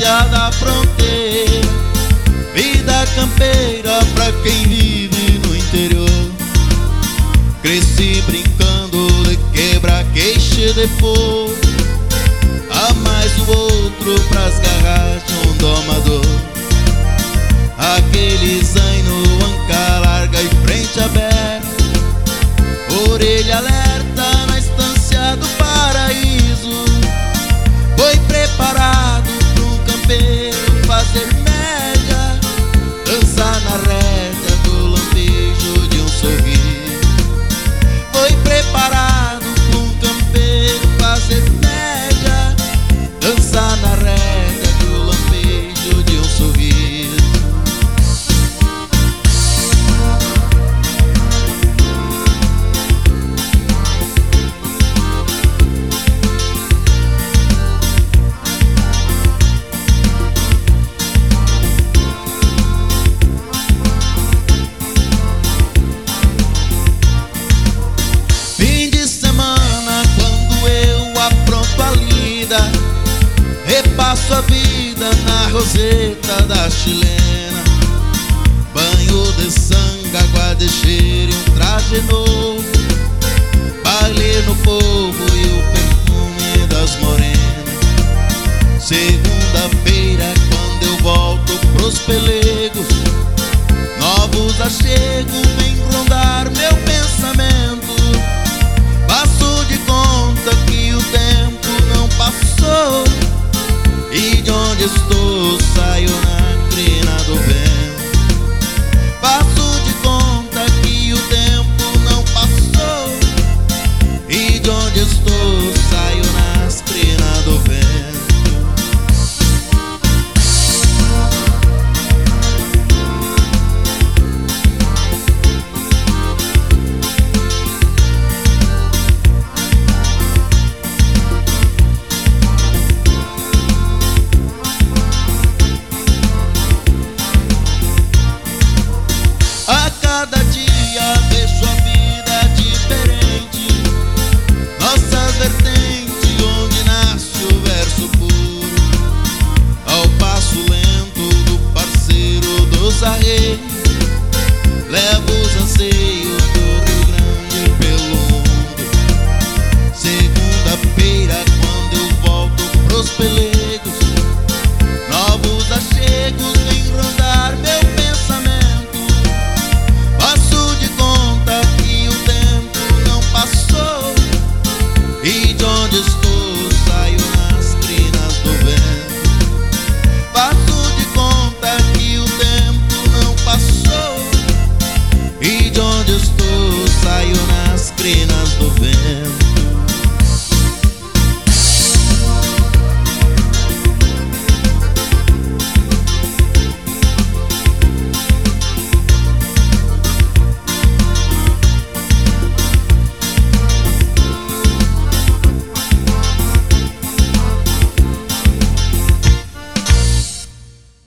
areia da fronteira, vida campeira pra quem vive no interior. Cresci brincando de quebra-queixo de fogo, a mais o outro pras garras de um domador. Aquele zaino, anca larga e frente aberta, orelha alerta na estância do paraíso. Foi preparado para um campeiro fazer média, dançar na rédea do lampejo de um sorriso. Foi preparado para um campeiro fazer média, dançar na rédea do lampejo de um sorriso. Repasso a vida na roseta da chilena, banho de sangue, água de cheiro e um traje novo, baile no povo e o perfume das morenas. Segunda-feira, quando eu volto pros pelegos, novos achegos vêm rondar meu pensamento.